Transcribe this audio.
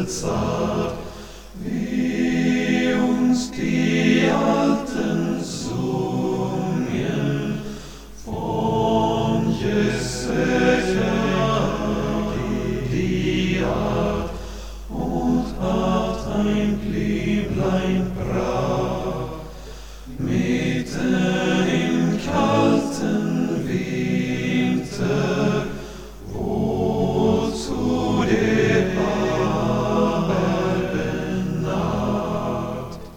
zart, wie uns die Alten sungen, von Jesaja die Art und Art ein Lieblein brav.